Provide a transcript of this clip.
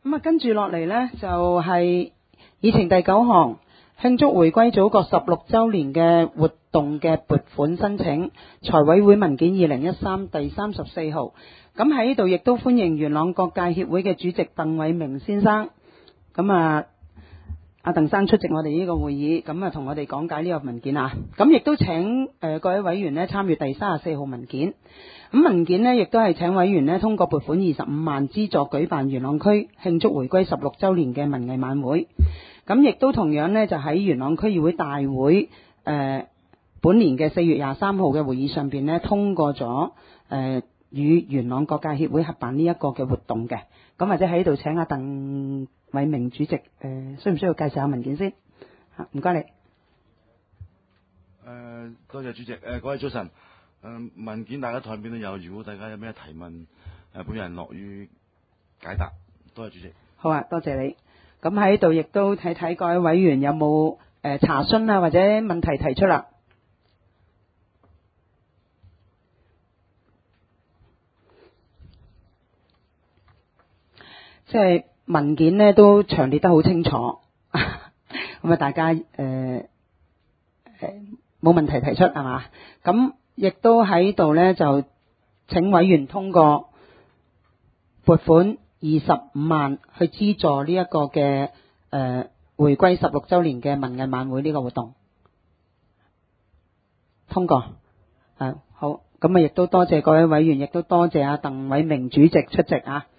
咁啊，跟住落嚟呢，就係議程第9項，慶祝回歸祖國16週年嘅活動嘅撥款申請，財委會文件2013第34號。咁喺呢度亦都歡迎元朗各界協會嘅主席鄧偉明先生。咁啊，阿鄧生出席我哋呢個會議，咁啊同我哋講解呢個文件啊。咁亦都請各位委員呢參與第34號文件。咁文件呢亦都係請委員呢通過撥款25萬資助舉辦元朗區慶祝回歸16週年嘅文藝晚會。咁亦都同樣呢，就喺元朗區議會大會本年嘅4月23號嘅會議上邊呢，通過咗與元朗各界協會合辦呢一個嘅活動嘅。咁或者喺度請阿鄧偉明主席需唔需要介紹下文件先？唔該你。 多謝主席。各位早晨。文件大家台面都有，如果大家有咩提問，本人樂於解答。多謝主席。 好啊，多謝你。咁喺度亦都睇睇各位委員有冇查詢啊或者問題提出啦。即係文件呢都詳列得好清楚，咁啊大家冇問題提出係嘛？咁亦都喺度呢，就請委員通過撥款25萬去資助呢一個嘅回歸16週年嘅文藝晚會呢個活動。通過。好，咁啊亦都多謝各位委員，亦都多謝阿鄧偉明主席出席啊。